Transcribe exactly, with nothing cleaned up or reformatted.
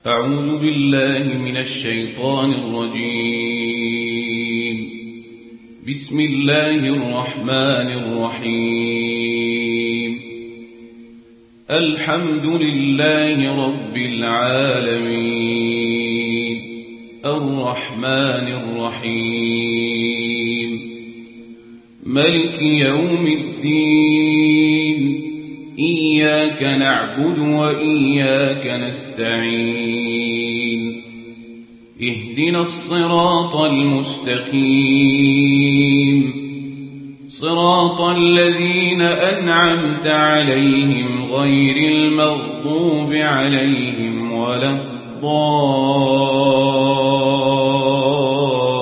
أعوذ بالله من الشيطان الرجيم. بسم الله الرحمن الرحيم. الحمد لله رب العالمين، الرحمن الرحيم، ملك يوم الدين، إياك نعبد وإياك نستعين، اهدنا الصراط المستقيم، صراط الذين أنعمت عليهم غير المغضوب عليهم ولا الضالين.